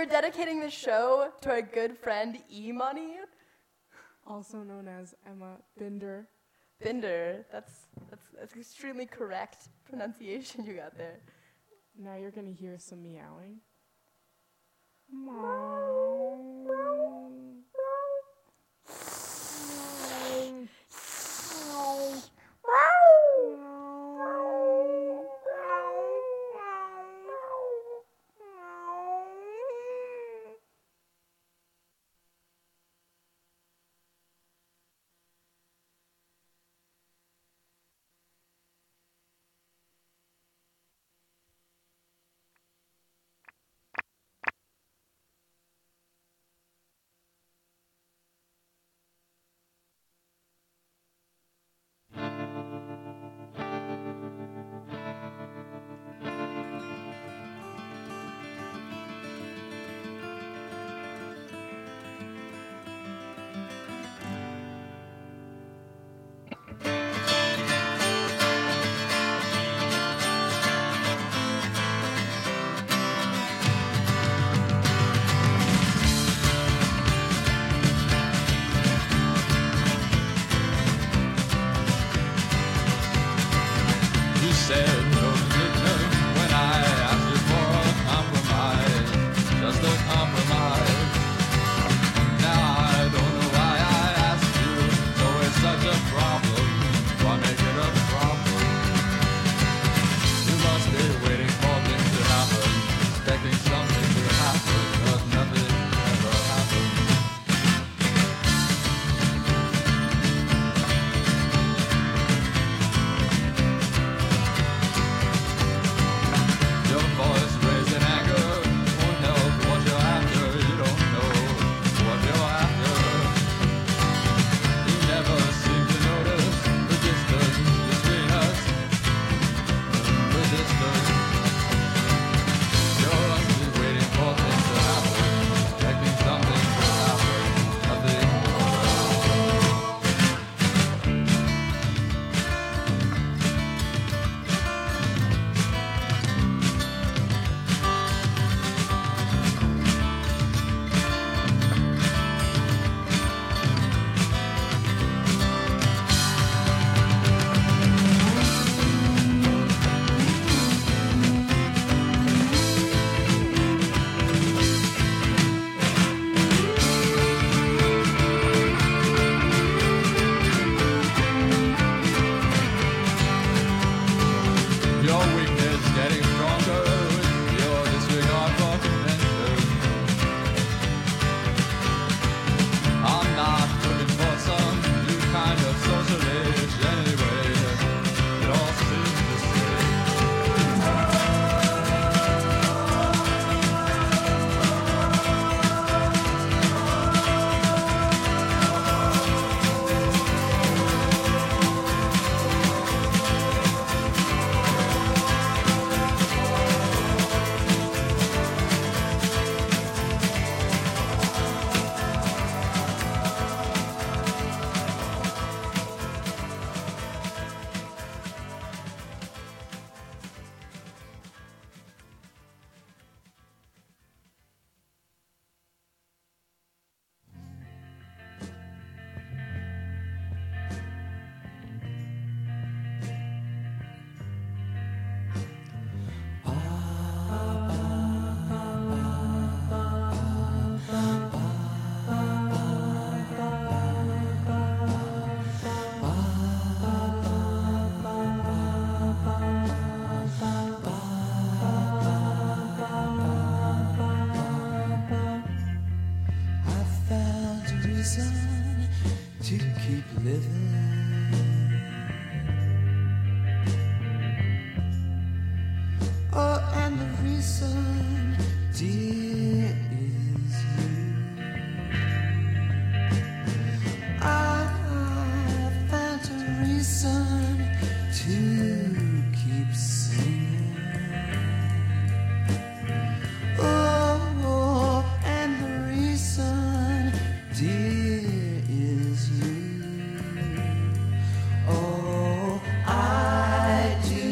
dedicating the show to our good friend E-Money. Also known as Emma Binder. Binder. That's extremely correct pronunciation you got there. Now you're going to hear some meowing.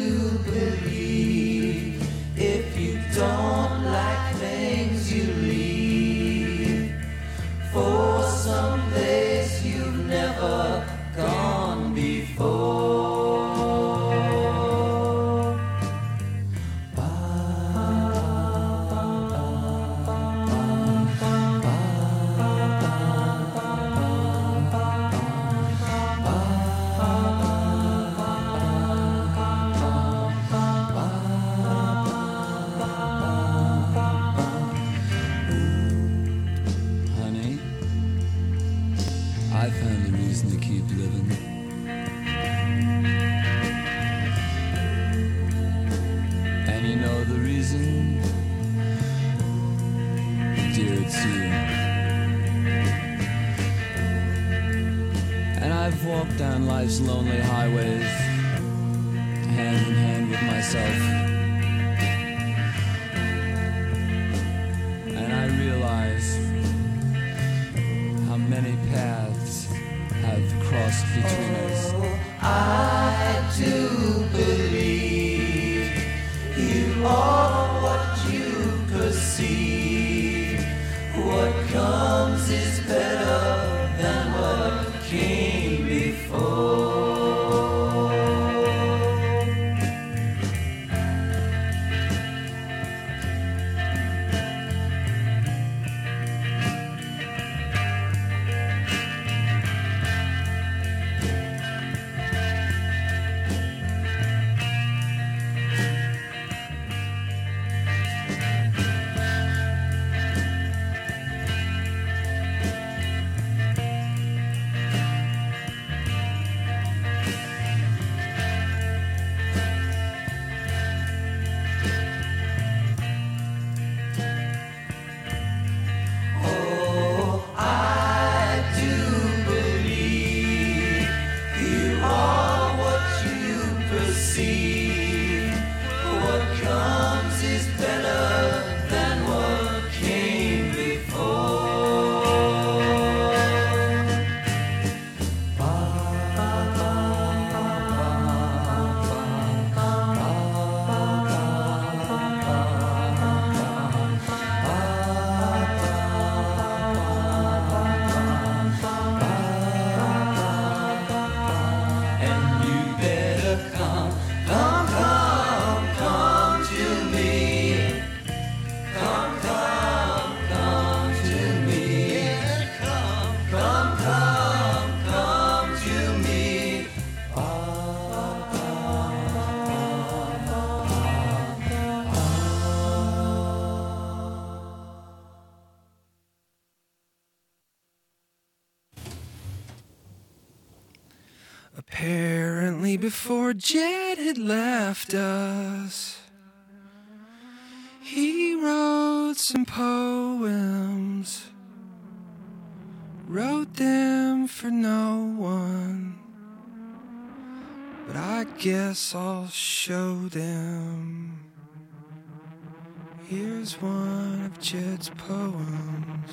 Don't like things you leave. reason, dear, it's you. And I've walked down life's lonely highways, hand in hand with myself. And I realize how many paths have crossed between us. I do believe you are what you perceive. What comes is better than what came before. Apparently before Jed had left us, he wrote some poems, wrote them for no one, but I guess I'll show them. Here's one of Jed's poems.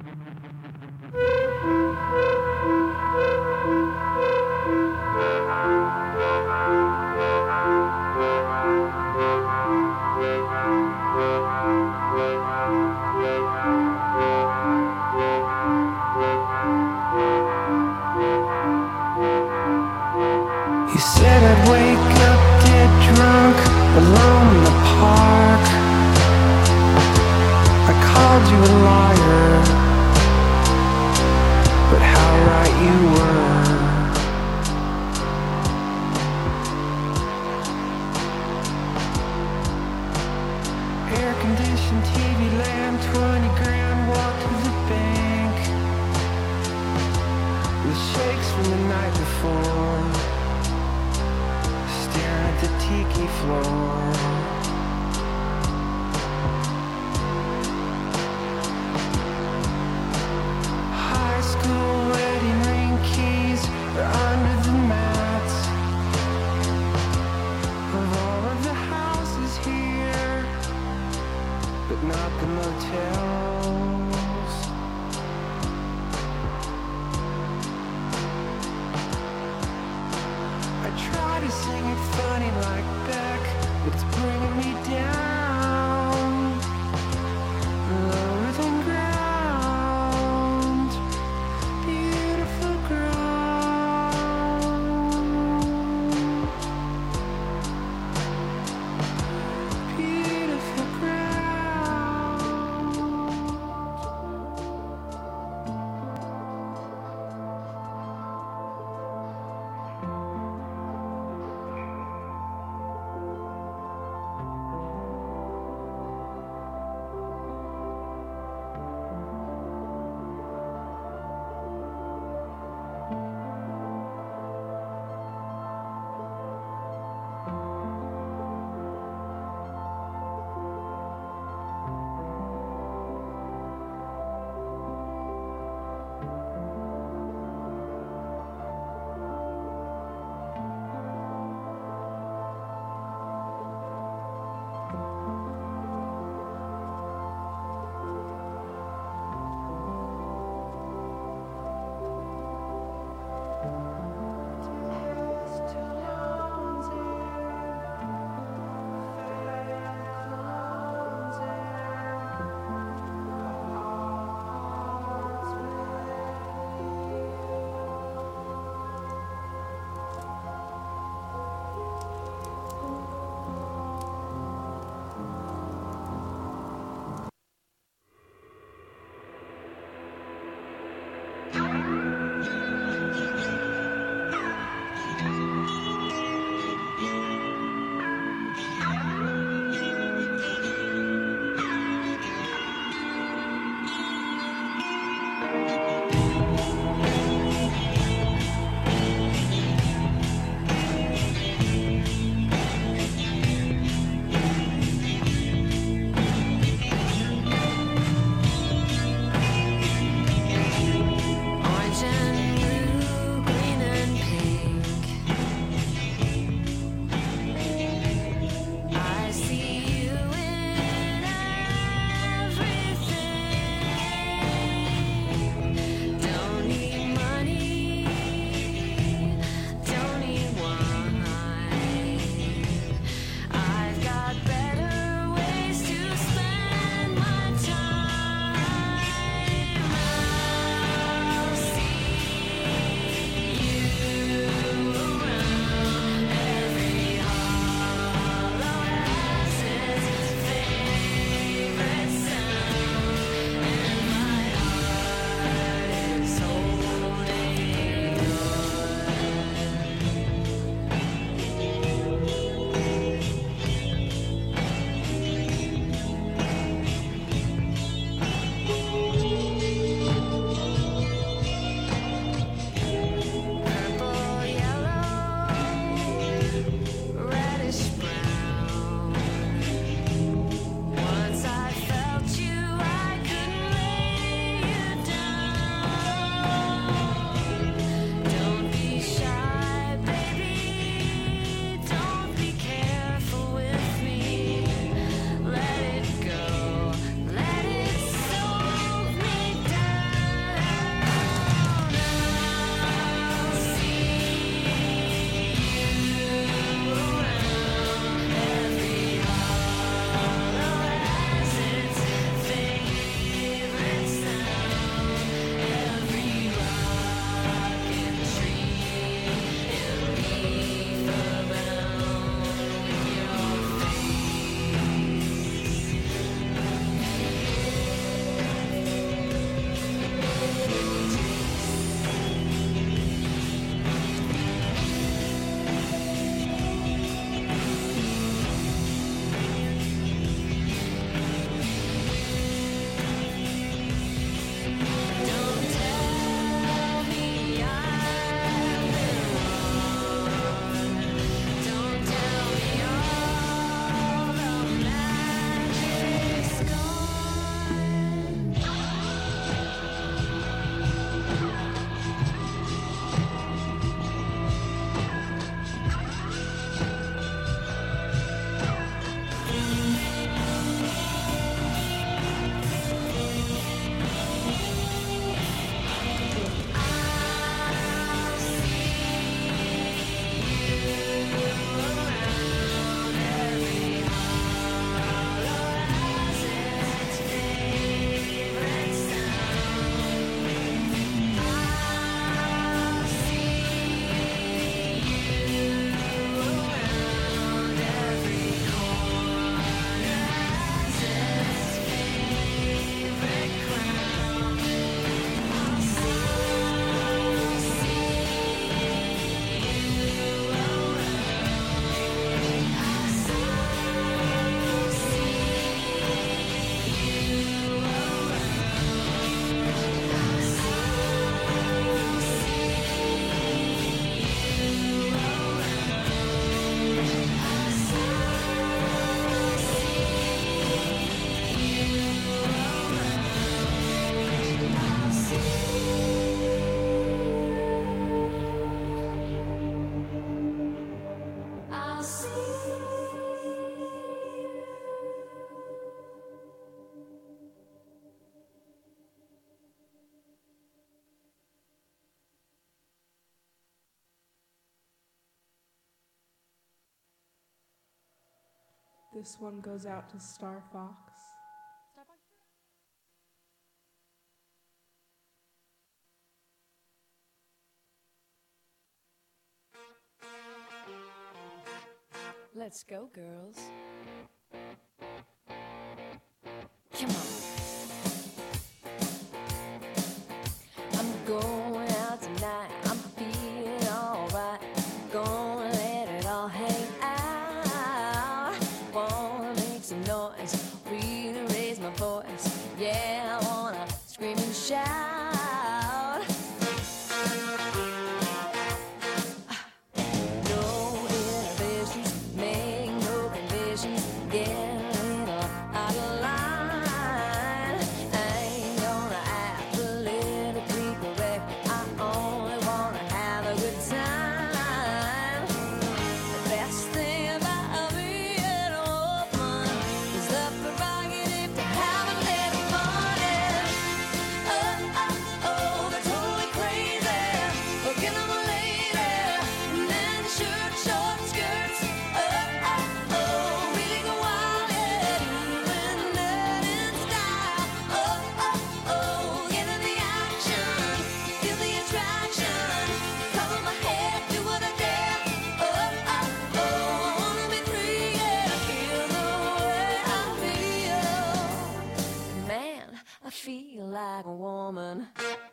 You said I'd wake up dead drunk, alone in the park. I called you a liar, but how right you were. Air-conditioned TV lamp, 20 grand, walk to the bank. With shakes from the night before, staring at the tiki floor. High school wedding ring keys are under the mats of all of the houses here, but not the motels. I try to sing it funny like Beck, but it's bringing me down, lower than ground, beautiful ground, beautiful ground. This one goes out to Star Fox. Let's go, girls. Come on. I'm going out tonight. I'm feeling alright. Gonna let it all hang out. Wanna make some noise. Really raise my voice. Yeah, I wanna scream and shout. Like a woman.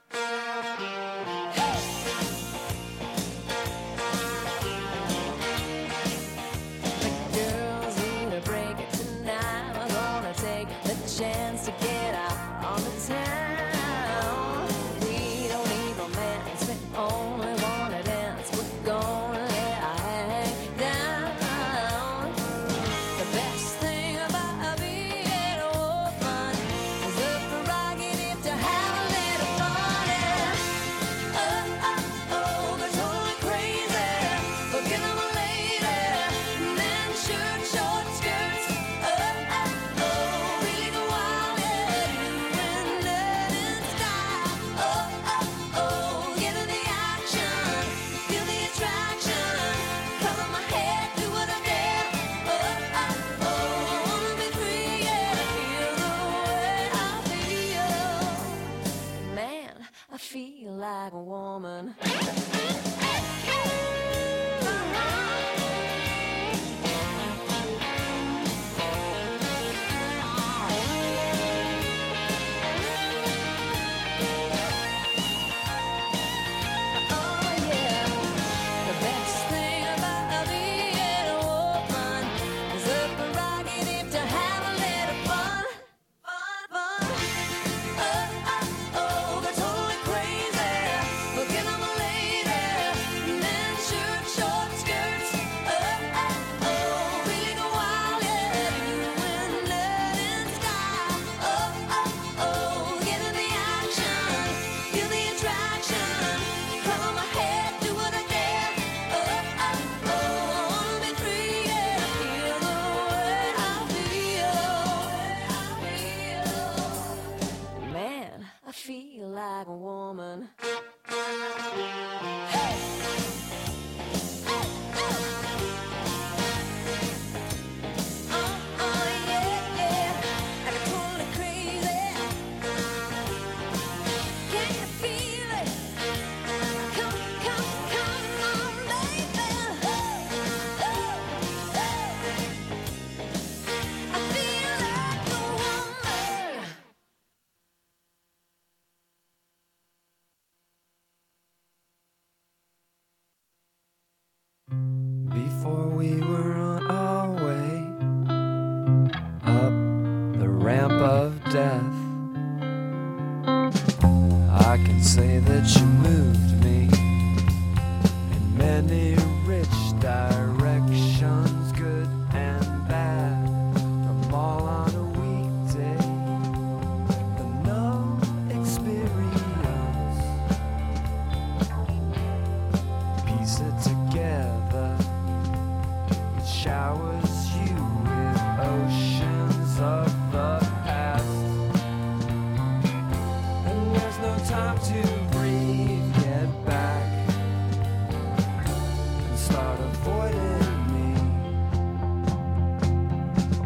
The girls need a break tonight. We're gonna take the chance to get out on the town. We don't need romance, we only wanna dance. We're gonna let our hang down. The best thing about being a woman is the prerogative to have a little fun. Oh, oh, oh, they're totally crazy. Look at them lady. Men shirt, short skirts. Oh, oh, oh, really go wild, yeah. Doing that in style. Oh, oh, oh, get in the action. Feel the attraction. Cover my head, do what I dare. Oh, oh, oh, I wanna be free, yeah. Feel the way I feel. Man, I feel like a woman. Oh yeah, the best thing about being a woman is the prerogative to have a little fun, fun, fun. Oh, oh, oh, they're totally crazy. Look at them lady. Men shirt, short skirts. Oh, oh, oh, really go wild, yeah. Doing that in style. Oh, oh, oh, get in the action. Feel the attraction. Cover my head, do what I dare. Oh, oh, oh, I wanna be free, yeah. Feel the way I feel. Man, I feel like a woman. Before we were on our way up the ramp of death, I can say that you moved me in many rich directions, good and bad, from all on a weekday. The no experience, piece it together. It showers you with oceans of the past, and there's no time to breathe. Get back and start avoiding me.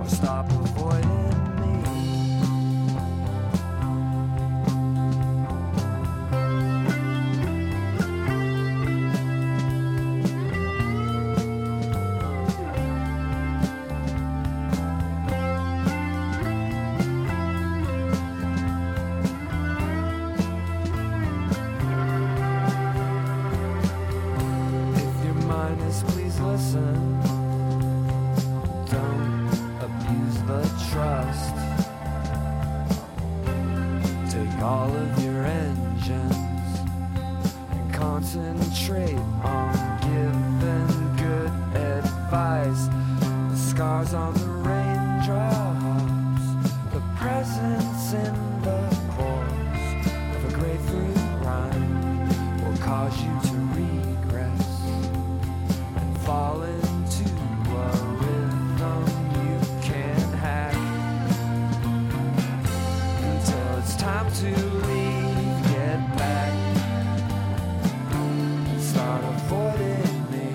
please listen. Don't abuse the trust. Take all of your engines and concentrate on giving good advice. The scars on the raindrops, the presence in the pores of a grapefruit rind will cause you to regress and fall into a rhythm you can't hack until it's time to leave. Get back and start avoiding me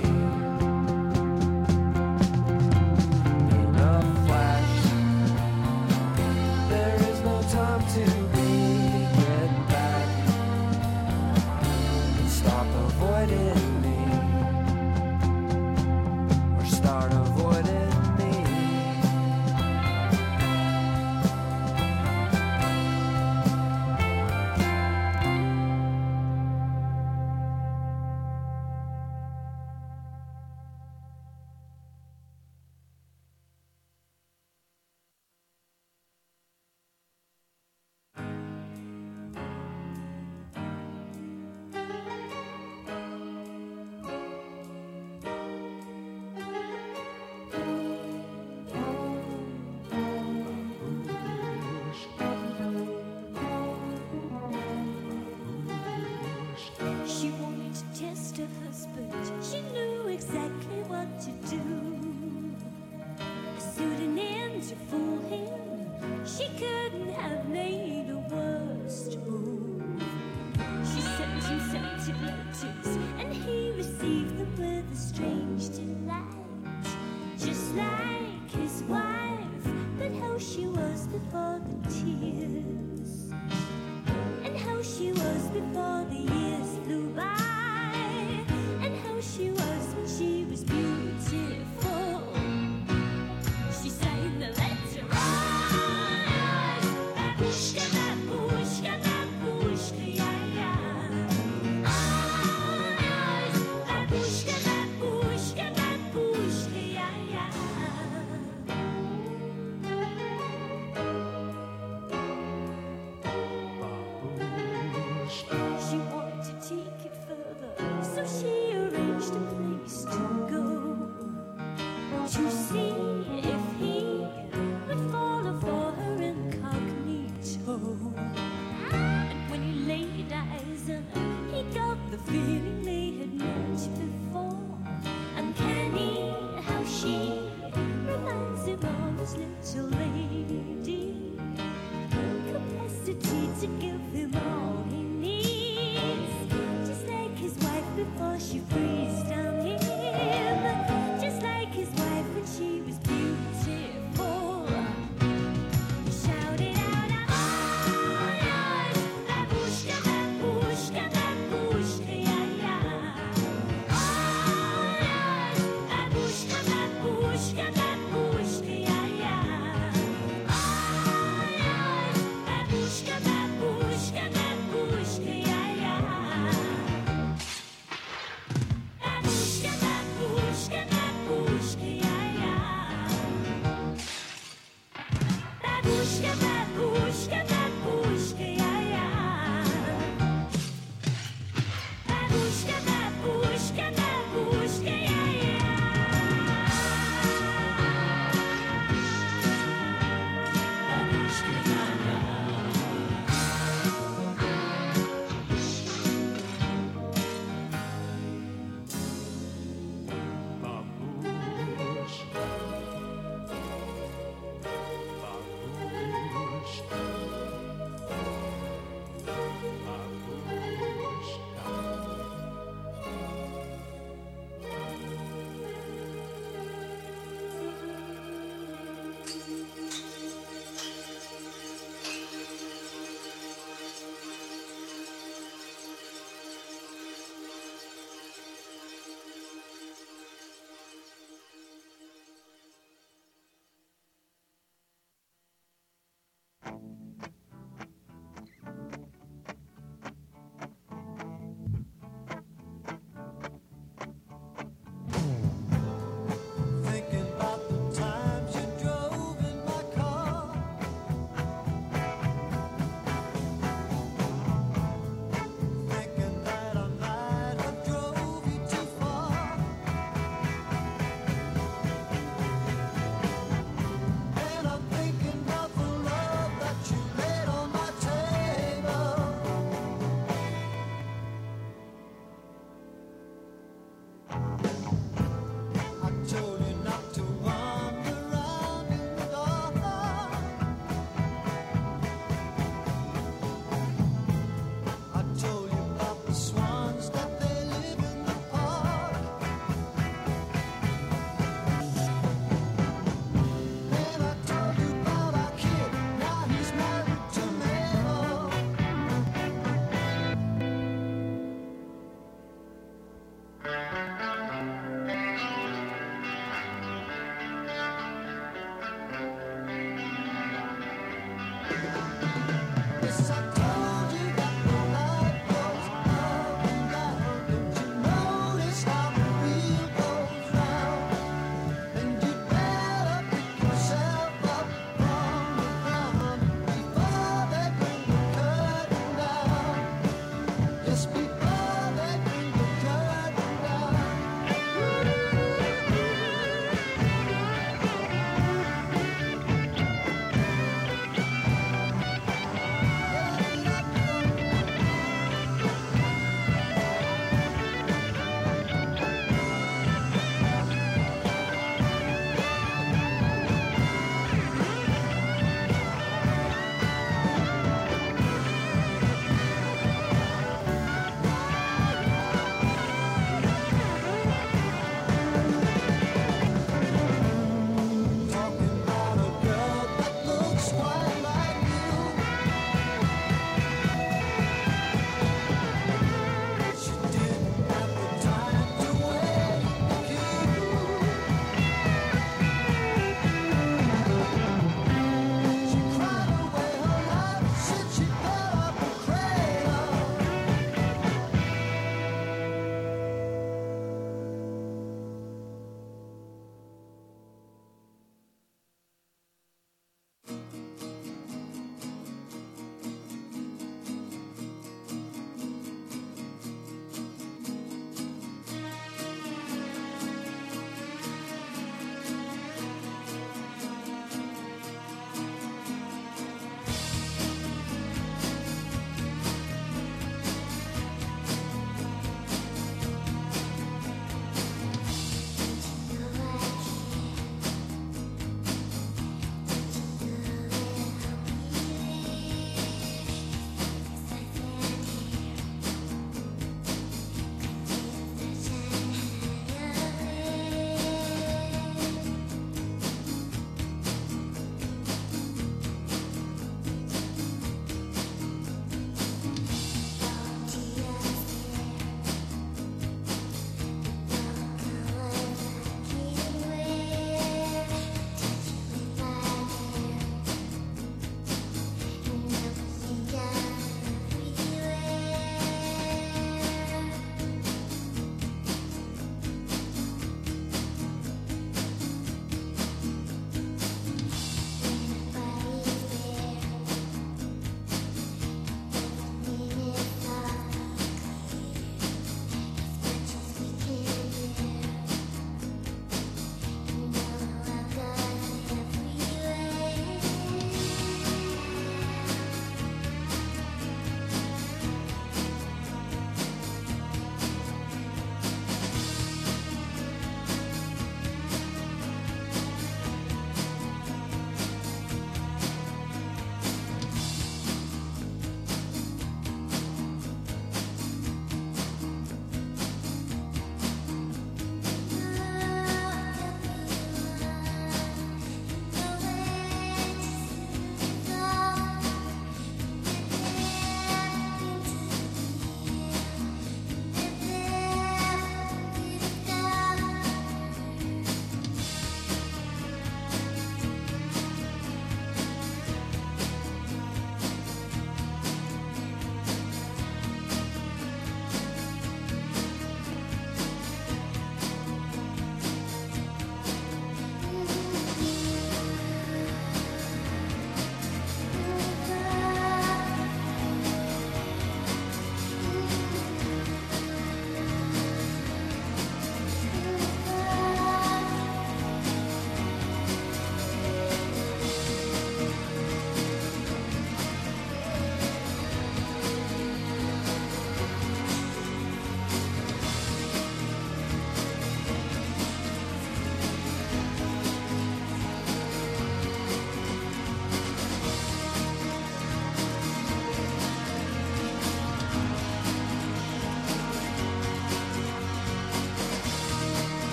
in a flash. There is no time to be. Get back and stop avoiding me, or start avoiding me. She wanted to test her husband. She knew exactly what to do. A pseudonym to fool him. She couldn't have made a worse move. She sent him scented letters, and he received them with a strange delight. Just like his wife, but how she was before the tears, and how she was before the years flew by, and how she was when she was beautiful. She sang the letter, babushka, babushka, babushka, yeah, yeah. Babushka, babushka, babushka, yeah, yeah. She wanted to take it further, so she arranged a place to go, to see if he would follow for her incognito. And when he laid eyes on her, he got the feeling they had met before. Uncanny how she reminds him of his little lady, capacity to give him all he needs, just like his wife before she freezed on him, just like his wife when she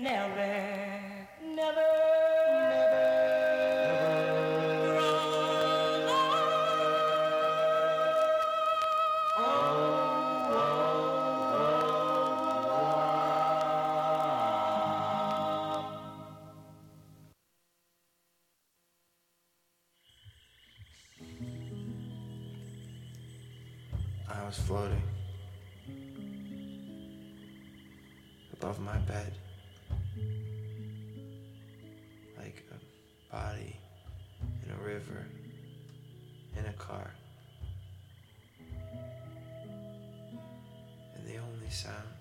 I was floating above my bed like a body in a river, in a car. And the only sound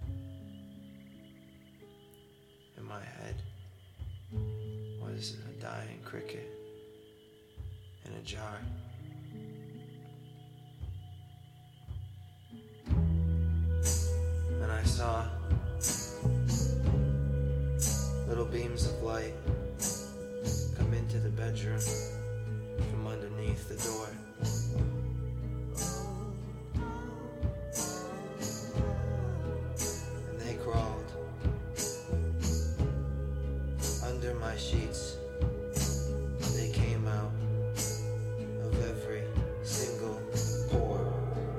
in my head was a dying cricket in a jar. And I saw little beams of light come into the bedroom from underneath the door. And they crawled under my sheets. They came out of every single pore.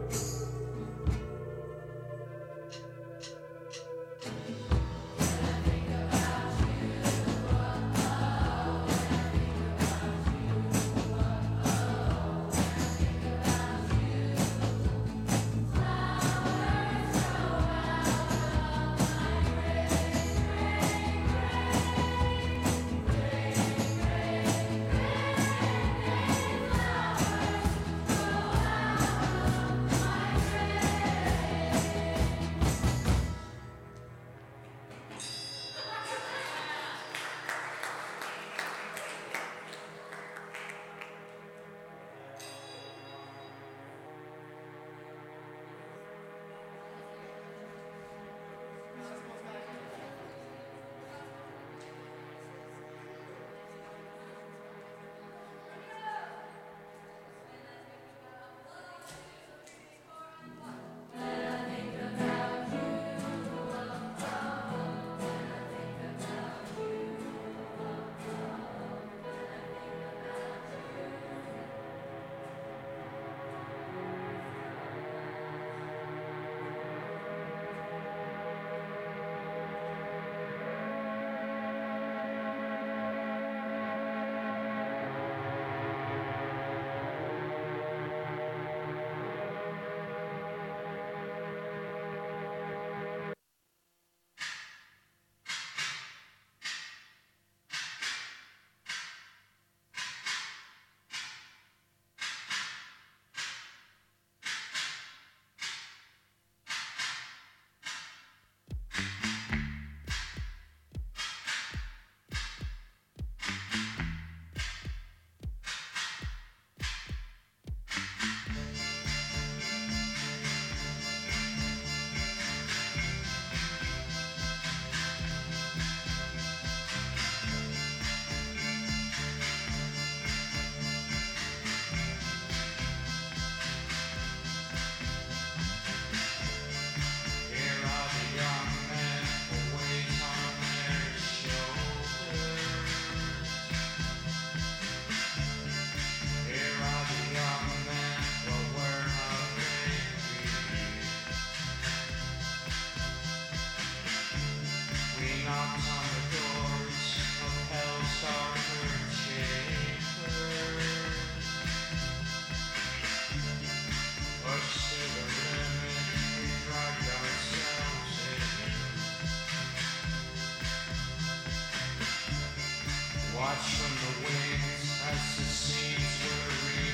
Watch from the wings as the scenes were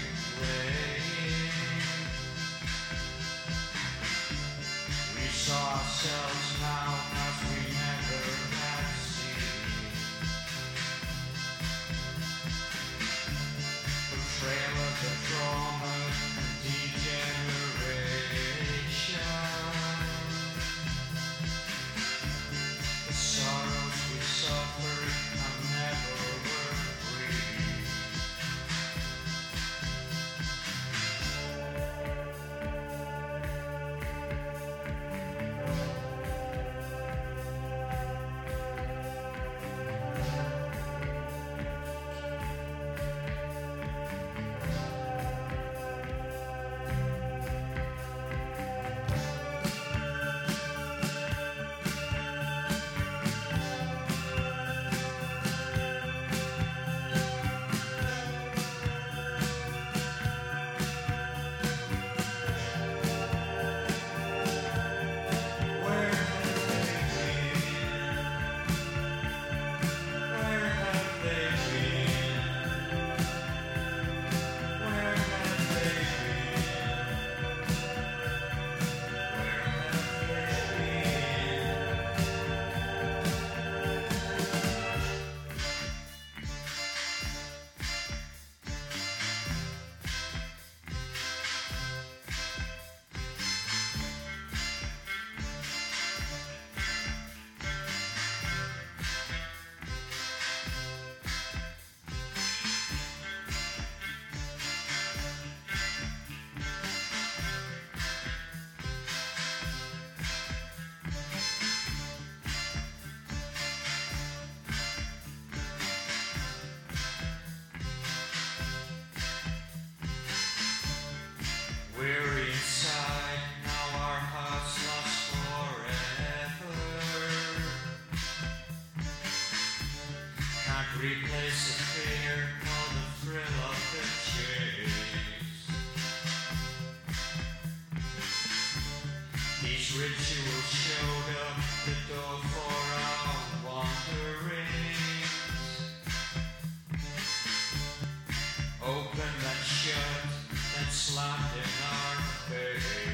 replaying. We saw ourselves now as we never had seen. The trail of the trauma and degeneration. The sorrows we suffered have never were free. replace the fear or the thrill of the chase. Each ritual showed up the door for our wanderings. Open and shut and slammed in our face.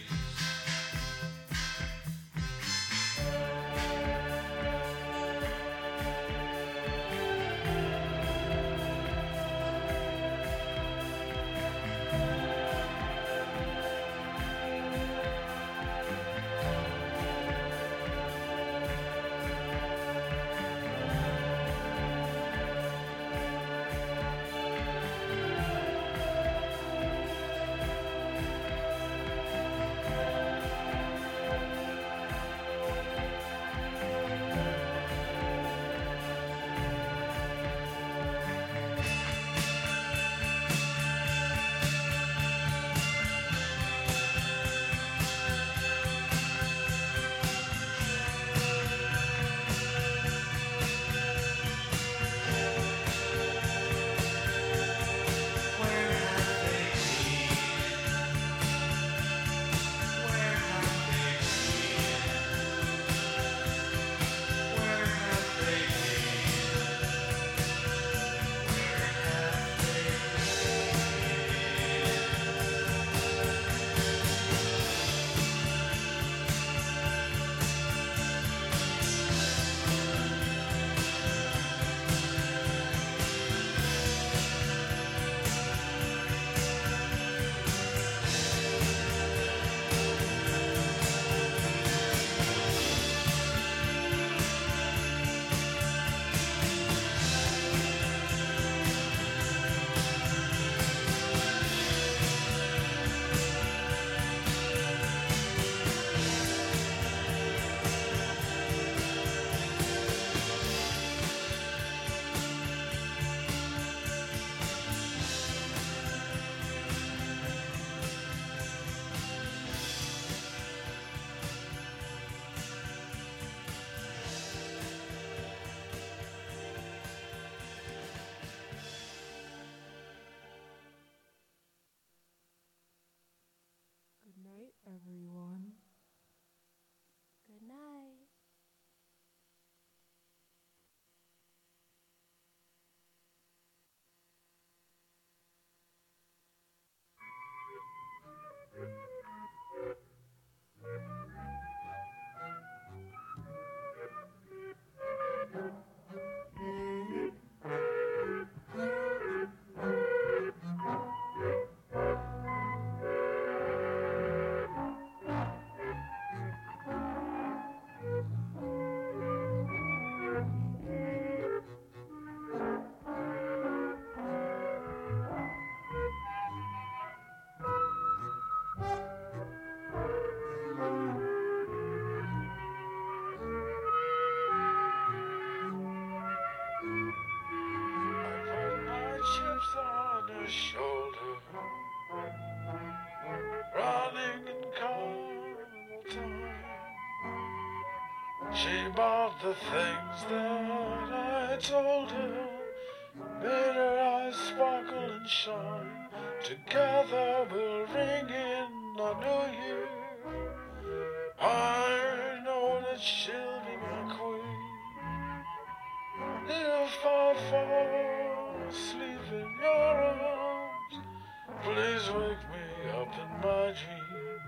Good night, everyone. Good night. Chips on her shoulder, running in carnival time. She bought the things that I told her, made her eyes sparkle and shine. Together we'll ring in our new year. I know that she'll be my queen. If I fall asleep in your arms, please wake me up in my dreams.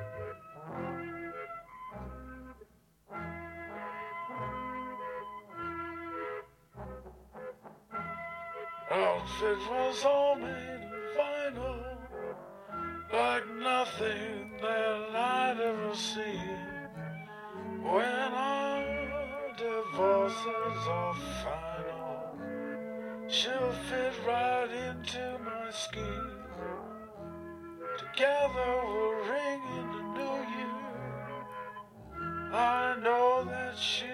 Outfit was all made of vinyl, like nothing that I'd ever seen. When our divorces are final, she'll fit right into my scheme. Together we'll ring in the new year. I know that she